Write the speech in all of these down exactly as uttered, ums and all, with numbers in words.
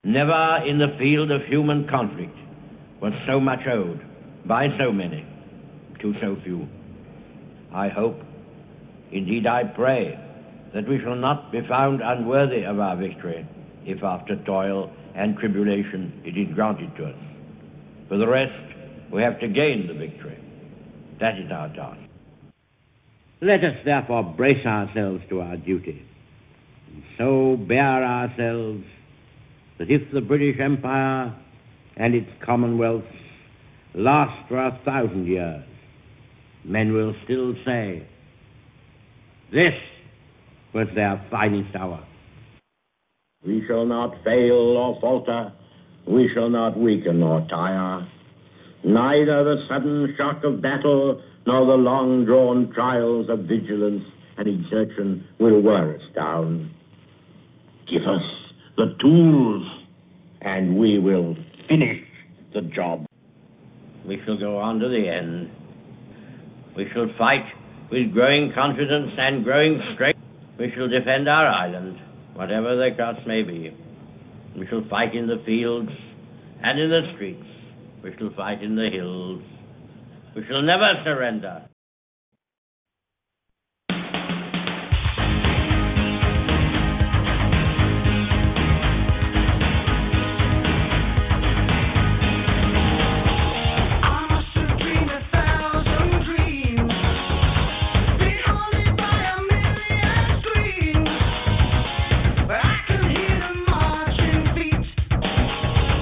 Never in the field of human conflict was so much owed by so many to so few. I hope, indeed I pray, that we shall not be found unworthy of our victory if after toil and tribulation it is granted to us. For the rest, we have to gain the victory. That is our task. Let us therefore brace ourselves to our duty, and so bear ourselves that if the British Empire and its commonwealths last for a thousand years, men will still say, this was their finest hour. We shall not fail or falter. We shall not weaken or tire. Neither the sudden shock of battle nor the long-drawn trials of vigilance and exertion will wear us down. Give us the tools, and we will finish the job. We shall go on to the end. We shall fight with growing confidence and growing strength. We shall defend our island, whatever the cost may be. We shall fight in the fields and in the streets. We shall fight in the hills. We shall never surrender.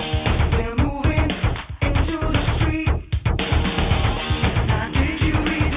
Did you read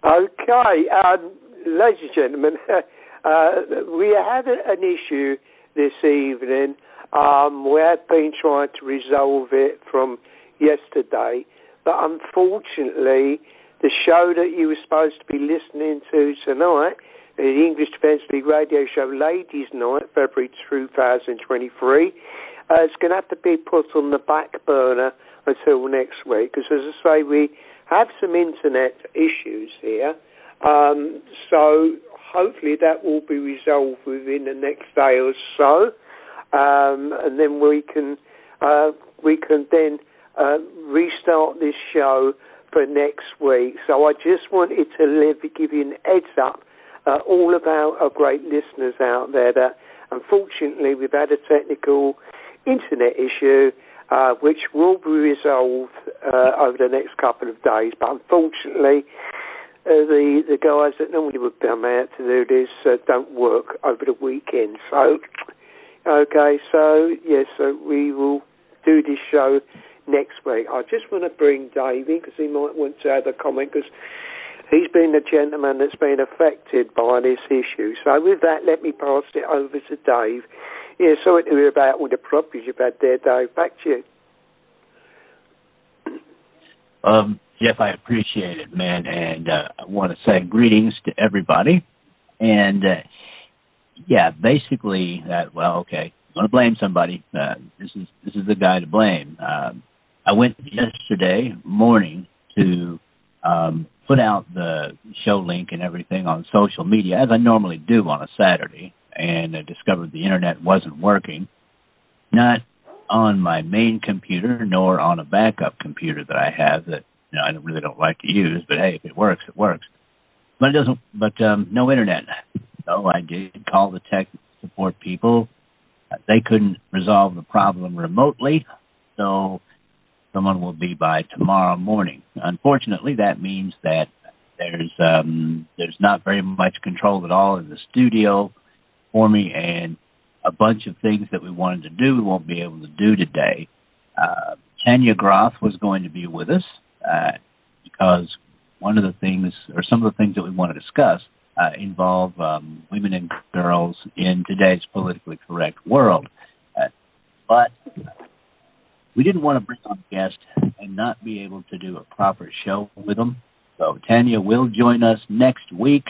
Okay, um, ladies and gentlemen, uh, we had a, an issue this evening. Um, we have been trying to resolve it from yesterday, but unfortunately, the show that you were supposed to be listening to tonight, the English Defence League radio show Ladies Night, February two thousand twenty-three, uh, it's going to have to be put on the back burner until next week, because as I say, we have some internet issues here, um, so hopefully that will be resolved within the next day or so, um, and then we can uh, we can then uh, restart this show for next week. So I just wanted to live, give you an heads up, uh, all of our, our great listeners out there, that unfortunately we've had a technical internet issue, Uh, which will be resolved uh, over the next couple of days. But unfortunately, uh, the the guys that normally would come out to do this uh, don't work over the weekend. So, okay, so, yes, so we will do this show next week. I just want to bring Dave in, because he might want to add a comment, because he's been the gentleman that's been affected by this issue. So with that, let me pass it over to Dave. Yeah, sorry to hear about all the problems you've had there, Dave. Back to you. Um, Jeff, I appreciate it, man, and uh, I want to say greetings to everybody. And, uh, yeah, basically, uh, well, okay, I'm going to blame somebody. Uh, this is this is the guy to blame. Um, I went yesterday morning to um, put out the show link and everything on social media, as I normally do on a Saturday, and I discovered the internet wasn't working, not on my main computer, nor on a backup computer that I have that, you know, I really don't like to use, but hey, if it works, it works. But it doesn't, but um, no internet. So I did call the tech support people. They couldn't resolve the problem remotely, so someone will be by tomorrow morning. Unfortunately, that means that there's um, there's not very much control at all in the studio for me, and a bunch of things that we wanted to do we won't be able to do today. Uh, Tanya Groth was going to be with us uh, because one of the things, or some of the things that we want to discuss, uh, involve um, women and girls in today's politically correct world. Uh, but we didn't want to bring on a guest and not be able to do a proper show with them. So Tanya will join us next week.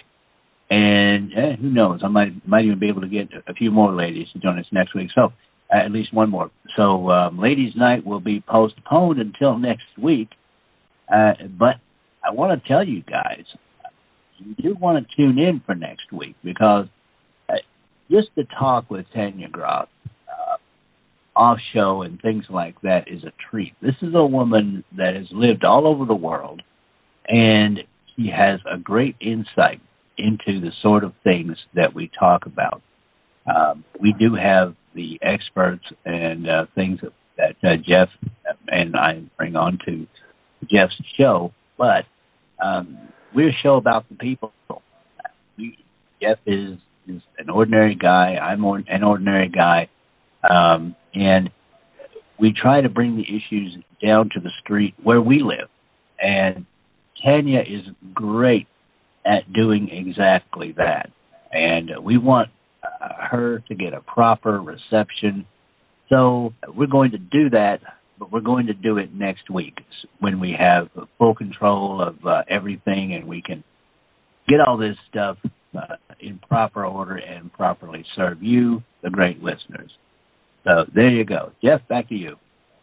And eh, who knows, I might might even be able to get a few more ladies to join us next week. So uh, at least one more. So um, Ladies' Night will be postponed until next week. Uh, but I want to tell you guys, you do want to tune in for next week, because uh, just to talk with Tanya Groth uh, off show and things like that is a treat. This is a woman that has lived all over the world, and she has a great insight into the sort of things that we talk about. Um, we do have the experts and uh, things that, that uh, Jeff and I bring on to Jeff's show, but um, we're a show about the people. We, Jeff is, is an ordinary guy. I'm or, an ordinary guy. Um, and we try to bring the issues down to the street where we live. And Tanya is great at doing exactly that. And we want uh, her to get a proper reception. So we're going to do that, but we're going to do it next week when we have full control of uh, everything, and we can get all this stuff uh, in proper order and properly serve you, the great listeners. So there you go. Jeff, back to you.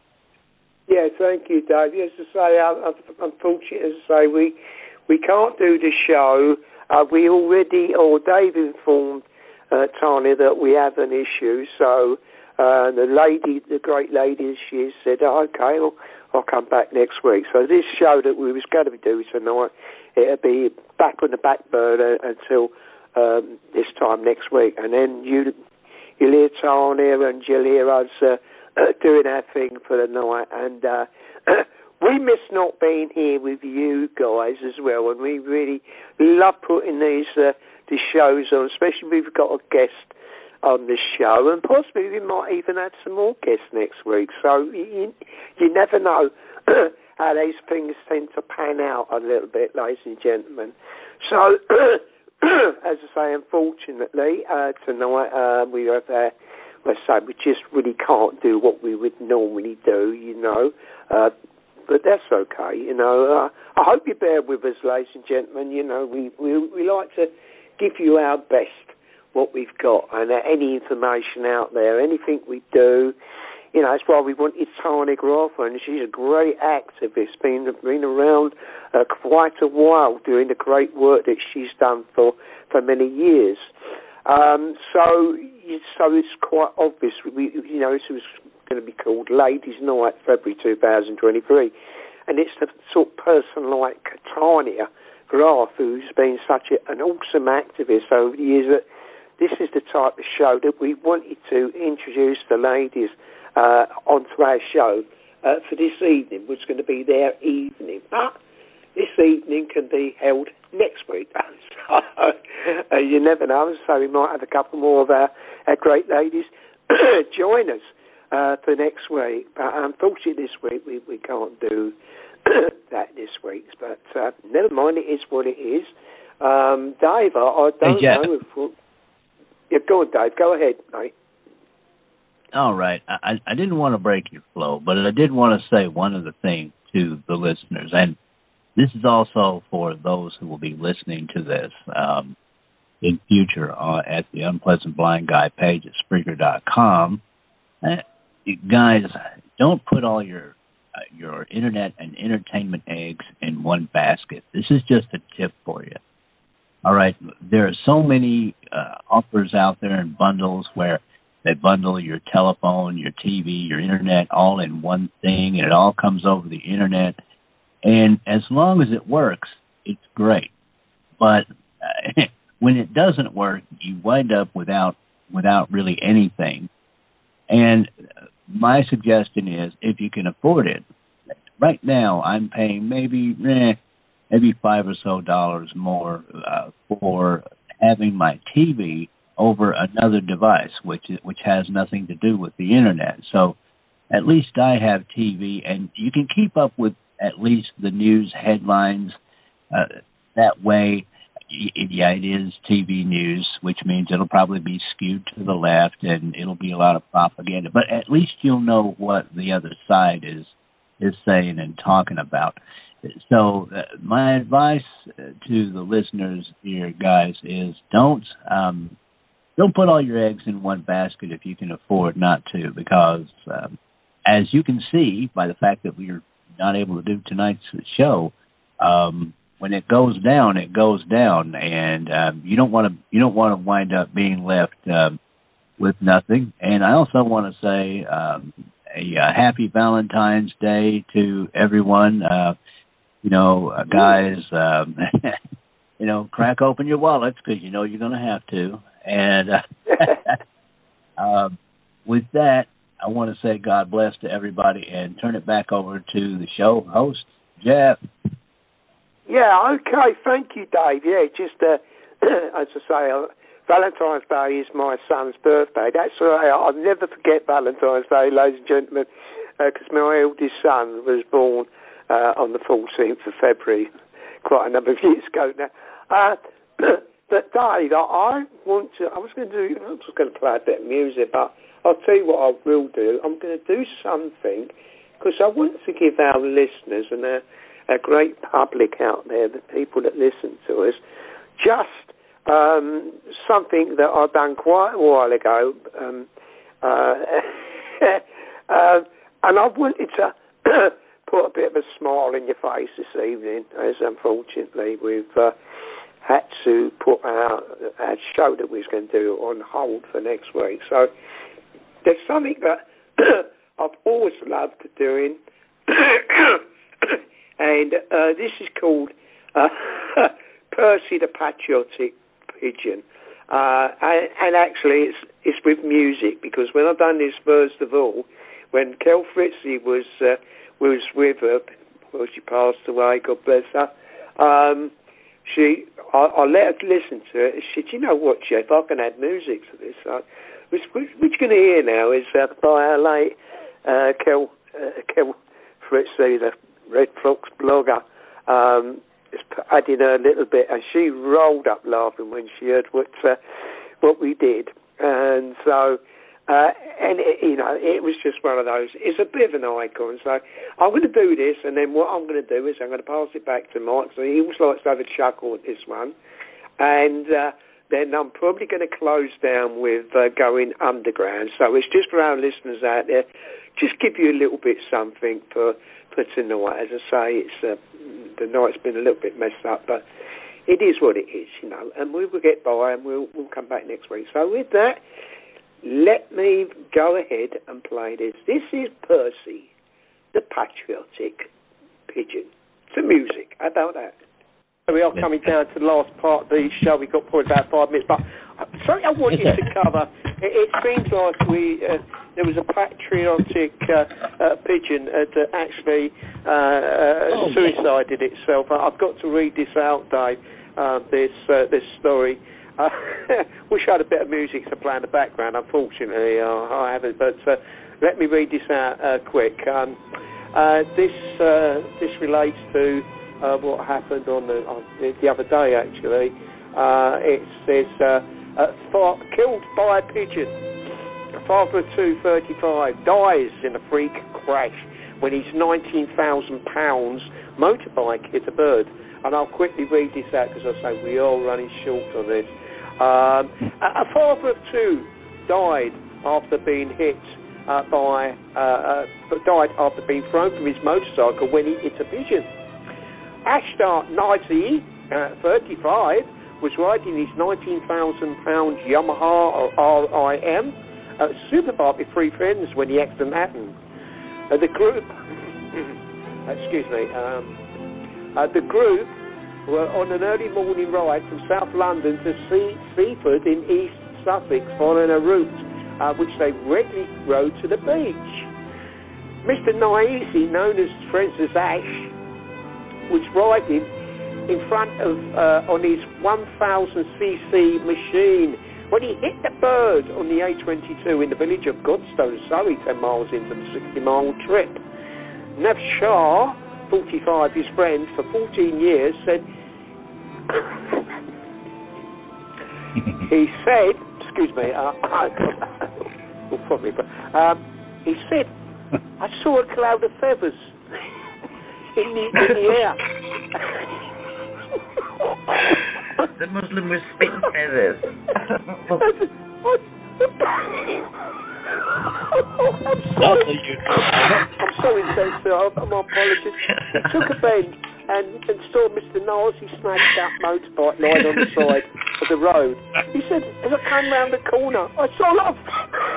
Yeah, thank you, Dave. As I say, I'm, I'm fortunate, as I say, we we can't do the show. Uh, we already, or Dave informed uh, Tanya that we have an issue, so uh, the lady, the great lady, she said, oh, okay, I'll, I'll come back next week. So this show that we was going to be doing tonight, it'll be back on the back burner until um, this time next week. And then you, you'll hear Tanya and you'll hear us uh, uh, doing our thing for the night. And uh, we miss not being here with you guys as well, and we really love putting these uh, these shows on, especially if we've got a guest on the show, and possibly we might even add some more guests next week. So you, you never know how these things tend to pan out a little bit, ladies and gentlemen. So, as I say, unfortunately, uh, tonight uh, we have, uh, let's say, we just really can't do what we would normally do, you know. Uh, but that's okay, you know. Uh, I hope you bear with us, ladies and gentlemen. You know, we, we, we like to give you our best, what we've got, and uh, any information out there, anything we do. You know, that's why we wanted Tanya Graffer, and she's a great activist, been, been around uh, quite a while doing the great work that she's done for, for many years. Um, so, so it's quite obvious. We, you know, this was going to be called Ladies' Night, February two thousand twenty-three, and it's the sort of person like Tanya Graf, who's been such a, an awesome activist over the years. That this is the type of show that we wanted to introduce the ladies Uh, onto our show uh, for this evening, which is going to be their evening. But this evening can be held next week. so, uh, you never know, so we might have a couple more of our, our great ladies join us uh, for next week. But unfortunately this week we, we can't do that this week. But uh, never mind, it is what it is. Um, Dave, I, I don't hey, know if... We'll, yeah, go on, Dave. Go ahead, mate. All right. I, I didn't want to break your flow, but I did want to say one other thing to the listeners, and this is also for those who will be listening to this um, in future uh, at the Unpleasant Blind Guy page at Spreaker dot com. Uh, guys, don't put all your uh, your internet and entertainment eggs in one basket. This is just a tip for you. All right. There are so many uh, offers out there and bundles where they bundle your telephone, your T V, your internet all in one thing, and it all comes over the internet. And as long as it works, it's great. But uh, when it doesn't work, you wind up without without really anything. And my suggestion is, if you can afford it, right now I'm paying maybe eh, maybe five or so dollars more uh, for having my T V over another device, which which has nothing to do with the internet. So at least I have T V, and you can keep up with at least the news headlines. Uh, that way, yeah, it is T V news, which means it'll probably be skewed to the left, and it'll be a lot of propaganda. But at least you'll know what the other side is is saying and talking about. So uh, my advice to the listeners here, guys, is don't... Um, Don't put all your eggs in one basket if you can afford not to, because um, as you can see by the fact that we are not able to do tonight's show, um, when it goes down, it goes down, and um, you don't want to you don't want to wind up being left um, with nothing. And I also want to say um, a, a happy Valentine's Day to everyone. Uh, you know, uh, guys, um, you know, crack open your wallets because you know you're going to have to. And uh, um, with that, I want to say God bless to everybody and turn it back over to the show host, Jeff. Yeah, okay. Thank you, Dave. Yeah, just uh, as I say, uh, Valentine's Day is my son's birthday. That's right. I'll never forget Valentine's Day, ladies and gentlemen, because uh, my eldest son was born uh, on the fourteenth of February, quite a number of years ago now. Uh, But Dave, I want to. I was going to do. I was going to play a bit of music, but I'll tell you what I will do. I'm going to do something because I want to give our listeners and our, our great public out there, the people that listen to us, just um, something that I've done quite a while ago, um, uh, uh, and I wanted to put a bit of a smile in your face this evening, as unfortunately we've. Uh, had to put our, our show that we was going to do on hold for next week. So there's something that I've always loved doing, and uh, this is called uh, Percy the Patriotic Pigeon. Uh, and, and actually it's it's with music, because when I've done this, first of all, when Kel Fritzy was, uh, was with her, well, she passed away, God bless her, um, She, I, I let her listen to it. She said, "You know what, Jeff? I can add music to this." So, which, which, which you're going to hear now is uh, by our late uh, Kel, uh, Kel Fritzy, the Red Fox blogger. Um, just adding her a little bit, and she rolled up laughing when she heard what uh, what we did. And so, uh, and it, you know, it was just one of those. It's a bit of an icon. So I'm going to do this, and then what I'm going to do is I'm going to pass it back to Mike. So he always likes to have a chuckle at this one, and uh, then I'm probably going to close down with uh, going underground. So it's just for our listeners out there, just give you a little bit something for putting away. As I say, it's uh, the night's been a little bit messed up, but it is what it is, you know, and we will get by, and we'll we'll come back next week. So with that, let me go ahead and play this. This is Percy, the Patriotic Pigeon, to music. How about that? We are coming down to the last part of the show. We've got probably about five minutes, but something I want you to cover. It, it seems like we uh, there was a patriotic uh, uh, pigeon uh, that actually uh, oh, suicided yeah. itself. I've got to read this out, Dave. Uh, this uh, this story. Uh, wish I had a bit of music to play in the background. Unfortunately, uh, I haven't. But uh, let me read this out uh, quick. Um, uh, this uh, this relates to. Uh, what happened on the on the other day, actually. Uh, it says, uh, uh, far, killed by a pigeon. A father of two, thirty-five, dies in a freak crash when his nineteen thousand pounds motorbike hit a bird. And I'll quickly read this out because I say we are running short on this. Um, a, a father of two died after being hit uh, by, uh, uh, died after being thrown from his motorcycle when he hit a pigeon. Ashtar Nazi, uh, thirty-five, was riding his nineteen thousand pound Yamaha R I M uh, superbike with three friends when the accident happened. Uh, the group, excuse me, um, uh, the group were on an early morning ride from South London to sea Seaford in East Sussex, following a route uh, which they regularly rode to the beach. Mister Naisi, known as Francis Ash, was riding in front of uh, on his one thousand c c machine when he hit the bird on the A twenty-two in the village of Godstone, Surrey, ten miles into the sixty mile trip. Nev Shah, forty-five, his friend for fourteen years, said he said excuse me uh, well, probably, but um, he said I saw a cloud of feathers In the, in the air. The Muslim was spitting feathers. I'm sorry. I'm so insensitive. My apologies. He took a bend and, and saw Mister Nazi smashed up motorbike lying on the side of the road. He said, as I came round the corner, I saw a lot of...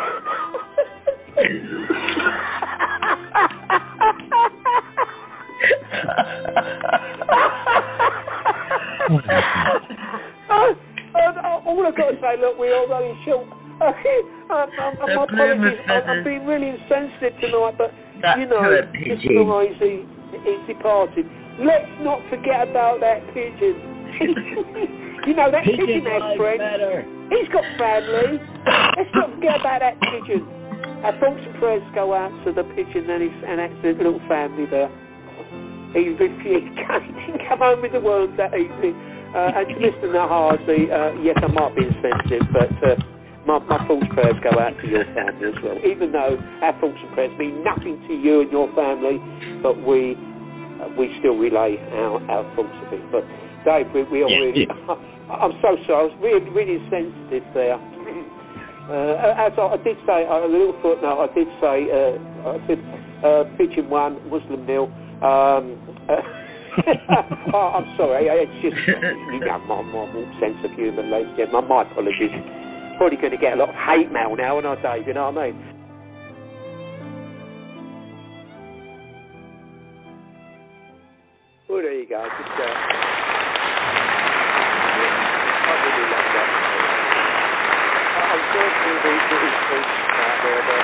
uh, uh, all I've got to say, look, we're all running short. Uh, um, um, my apologies, I, I've been really insensitive tonight, but, That's you know, Mister Noisy is departed. Let's not forget about that pigeon. You know, that pigeon, pigeon has friends. Better. He's got family. Let's not forget about that pigeon. Our thoughts and prayers go out to the pigeon and his and his little family there. He refused to come home with the worms that evening. Uh, and to Mister Nahazi, uh, yes, I might be insensitive, but uh, my, my thoughts and prayers go out to your family as well. Even though our thoughts and prayers mean nothing to you and your family, but we uh, we still relay our, our thoughts of it. But Dave, we, we are yeah, really... Yeah. I'm so sorry, I was really, really insensitive there. Uh, as I, I did say, uh, a little footnote, I did say, uh, I said, uh, pigeon one, Muslim nil. Um, uh, oh, I'm sorry, it's just, you know, my, my sense of humour, ladies and gentlemen. My apologies. Probably going to get a lot of hate mail now, aren't I, Dave? You know what I mean? Well, there you go. Just, uh, I really love that. I'm sure there'll be tweets out there, but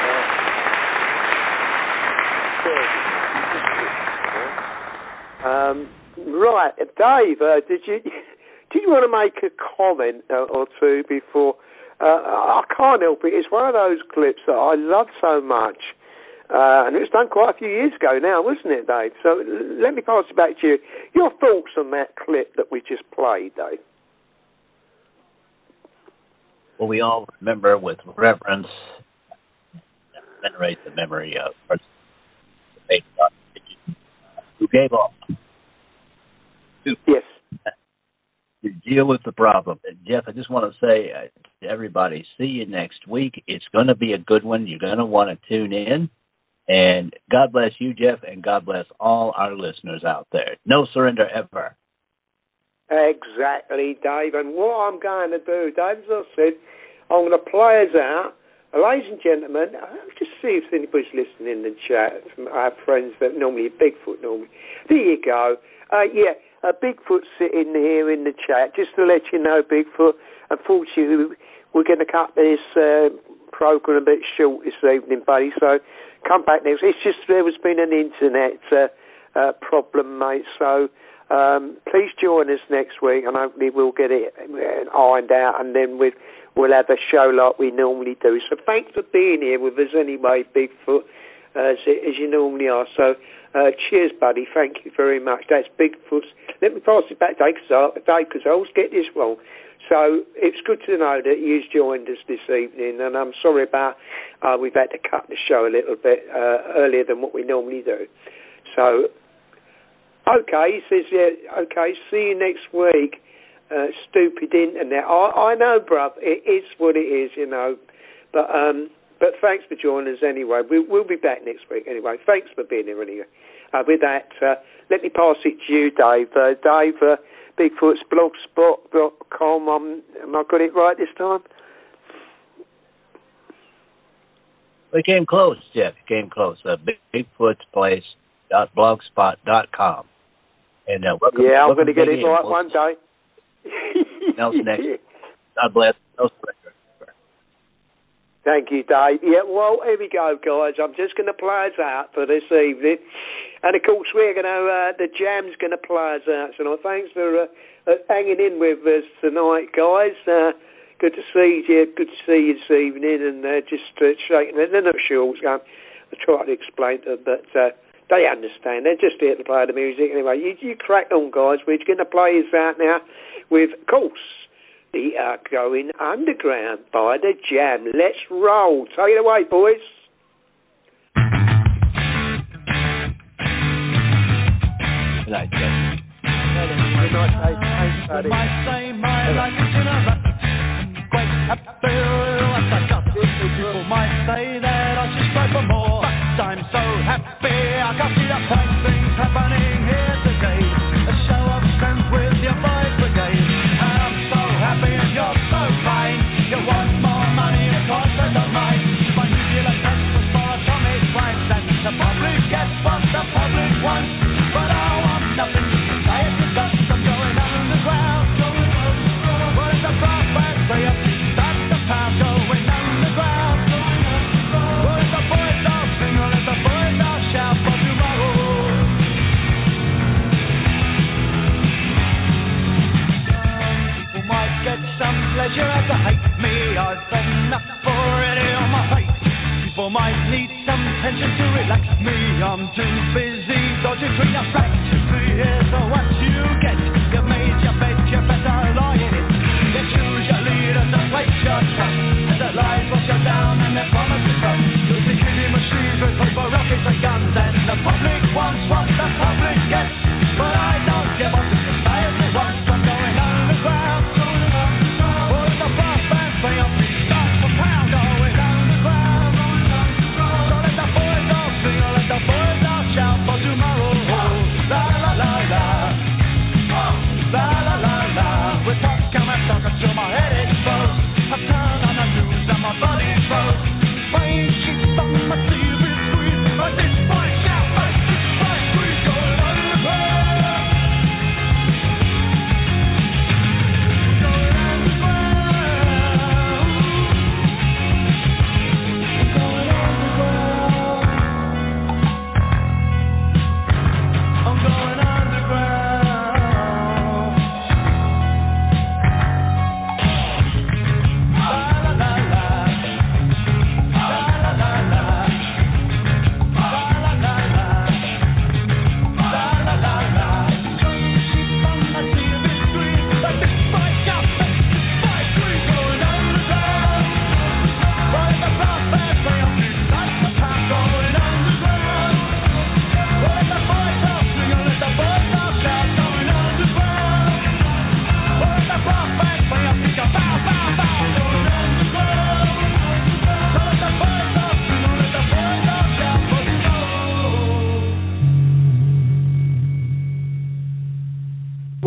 uh, Um, right, Dave, uh, did you did you want to make a comment uh, or two before uh, I can't help it. It's one of those clips that I love so much. Uh, and it was done quite a few years ago now, wasn't it, Dave? So let me pass it back to you. Your thoughts on that clip that we just played, Dave? Well, we all remember with reverence, venerate the memory of who gave up to, yes. to deal with the problem. And Jeff, I just want to say uh, to everybody, see you next week. It's going to be a good one. You're going to want to tune in. And God bless you, Jeff, and God bless all our listeners out there. No surrender ever. Exactly, Dave. And what I'm going to do, Dave, as I said, I'm going to play us out. Ladies and gentlemen, I'll just see if anybody's listening in the chat. I have friends that normally Bigfoot normally. There you go. Uh, yeah, uh, Bigfoot's sitting here in the chat. Just to let you know, Bigfoot, unfortunately, we're going to cut this uh, program a bit short this evening, buddy. So come back next. It's just there has been an internet uh, uh, problem, mate. So um, please join us next week, and hopefully we'll get it ironed out, and then we'll we'll have a show like we normally do. So thanks for being here with us anyway, Bigfoot, uh, as, as you normally are. So uh, cheers, buddy. Thank you very much. That's Bigfoot's. Let me pass it back to Dave, because I always get this wrong. So it's good to know that you've joined us this evening, and I'm sorry about uh, we've had to cut the show a little bit uh, earlier than what we normally do. So, okay, he says, yeah, okay, see you next week. Uh, stupid internet. I, I know, bruv, it is what it is, you know. But um, but thanks for joining us anyway. We, we'll be back next week anyway. Thanks for being here anyway. Uh, with that, uh, let me pass it to you, Dave. Uh, Dave, uh, Bigfoot's blogspot dot com. Um, am I got it right this time? We came close, Jeff. Came close. Uh, Bigfoot's place dot blogspot dot com. And uh, welcome, yeah, I'm welcome going to get it right we'll one day. Else next. God bless. No surrender. Thank you, Dave. Yeah, well, here we go, guys. I'm just going to play us out for this evening. And, of course, we're going to, uh, the jam's going to play us out tonight. Thanks for uh, uh, hanging in with us tonight, guys. Uh, good to see you. Good to see you this evening. And uh, just uh, shaking. They're not sure what's going on. I try to explain to them, but uh, they understand. They're just here to play the music. Anyway, you, you crack on, guys. We're going to play this out now with, of course, the uh, Going Underground by the Jam. Let's roll. Take it away, boys. Good night, Jeff. Good night, Dave. Thanks, buddy. People might say that I should strive for more, but I'm so happy I can see the fine things happening here today. A show of strength with your boys brigade, and I'm so happy and you're so fine. You want more money, of course I don't mind. My nuclear test for atomic crimes, and the public gets what the public wants, but I want nothing to say it to us. I'm going underground, going underground. What is the prospect? Say up, that's the pound going underground. What is the boys all sing, or is the boys all shout for tomorrow? People might get some pleasure as they hate me. I've enough already on my plate. People might need some tension to relax me. I'm too busy dodging through your flat. Three years of what you get. You made your bed, you better lie in it. You choose your leaders and place your trust. And the lies wash you down and they promise to trust. You'll be killing machines with paper rockets and guns. And the public wants what the public gets. But I don't give up the society wants. I'm going underground. What is the brass band play up? Start for pound going underground. So let the boys all sing, or let the boys all shout for tomorrow. La la la la. La la la la. With talk, come and talk until my head explodes. I turn on the news and my body froze.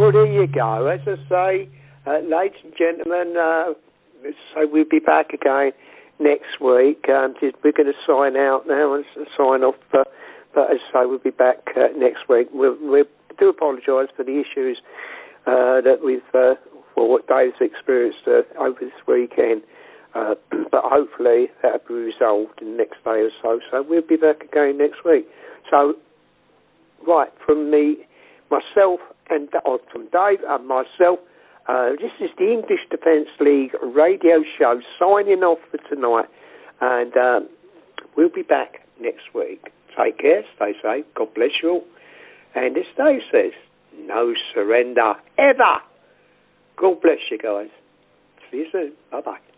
Well, there you go. As I say, uh, ladies and gentlemen, uh, so we'll be back again next week. Um, just, we're going to sign out now and s- sign off. Uh, but as I say, we'll be back uh, next week. We we'll, do apologise for the issues uh, that we've, uh, well, what Dave's experienced uh, over this weekend. Uh, but hopefully that'll be resolved in the next day or so. So we'll be back again next week. So, right, from me, myself, and or from Dave and myself, uh, this is the English Defence League radio show signing off for tonight. And um, we'll be back next week. Take care, stay safe, God bless you all. And as Dave says, no surrender ever. God bless you guys. See you soon. Bye-bye.